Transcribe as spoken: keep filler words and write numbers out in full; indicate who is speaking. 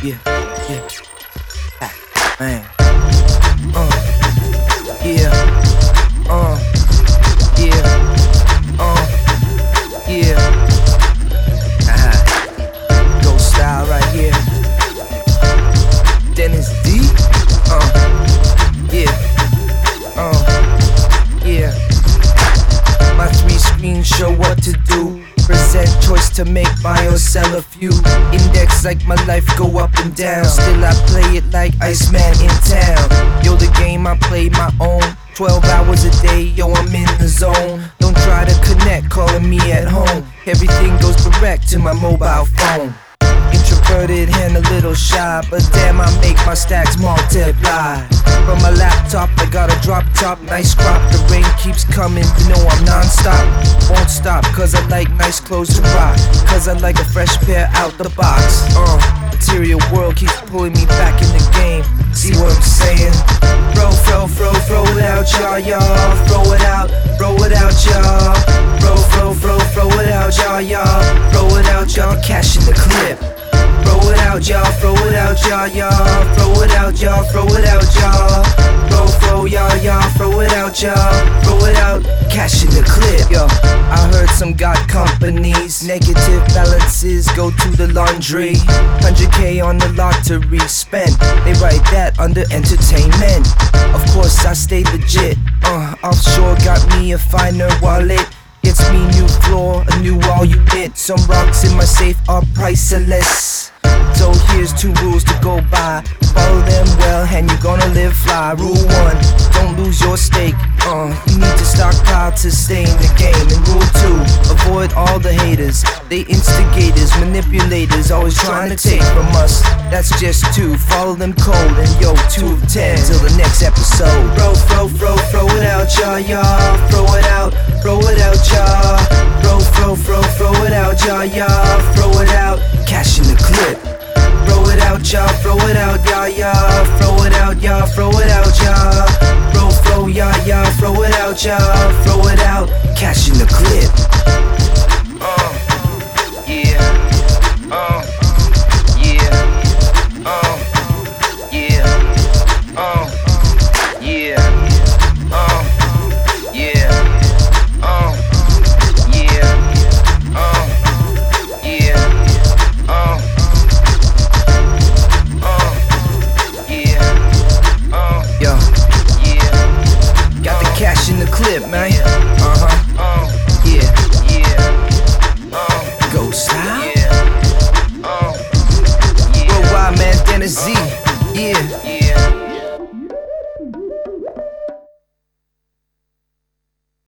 Speaker 1: yeah, yeah. Ah, man. Uh, yeah, uh, yeah, uh, yeah. Uh-huh. Ghost style right here. Dennis D. Uh, yeah, uh, yeah. My three screens show what to do. Present choice to make, buy or sell a few. Index like my life go up and down. Still I play it like Iceman in town. Yo, the game I play my own. Twelve hours a day, yo, I'm in the zone. Don't try to connect, calling me at home. Everything goes direct to my mobile phone. Introverted and a little shy, but damn, I make my stacks multiply. From my laptop, I got a drop top, nice crop. The rain keeps coming, you know I'm non-stop. Won't stop, cause I like nice clothes to rock. Cause I like a fresh pair out the box. Uh, material world keeps pulling me back in the game. See what I'm saying? Bro, throw, throw, throw it out, y'all, y'all. Throw it out, throw it out, y'all. Bro, throw, throw, throw it out, y'all, y'all. Throw it out, y'all, cash in the clip. Throw it out, y'all, throw it out, y'all, y'all. Throw it out, y'all, throw it out, y'all. Bro, throw, y'all, y'all, throw it out, y'all. Throw it out, cash in the clip. Yo, I heard some got companies. Negative balances go to the laundry. one hundred K on the lottery spent. They write that under entertainment. Of course, I stay legit. Uh, offshore got me a finer wallet. Gets me new floor, a new wall unit. Some rocks in my safe are priceless. So here's two rules to go by. Follow them well and you're gonna live fly. Rule one, don't lose your stake. Uh, you need to stockpile to stay in the game. And rule two, avoid all the haters. They instigators, manipulators, always trying to take from us. That's just two, follow them cold. And yo, two of ten, till the next episode. Bro, throw, throw, throw it out, y'all, y'all. Throw it out, throw it out, y'all. Bro, throw, throw, throw it out, y'all, y'all. Throw it out, cash in the clip. Throw it out, y'all, throw it out, y'all, y'all. Throw it out, y'all, throw it out, y'all. Bro, throw, y'all, y'all, throw it out, y'all. Throw it out, cash in the clip. Uh, yeah, uh, yeah, uh, yeah, uh, yeah, uh, yeah, uh, yeah, uh, yeah, uh. Yo, yeah, got the cash in the clip, man. Uh huh. Yeah, yeah. Ghost style. Worldwide, man. Dennis Z. Yeah.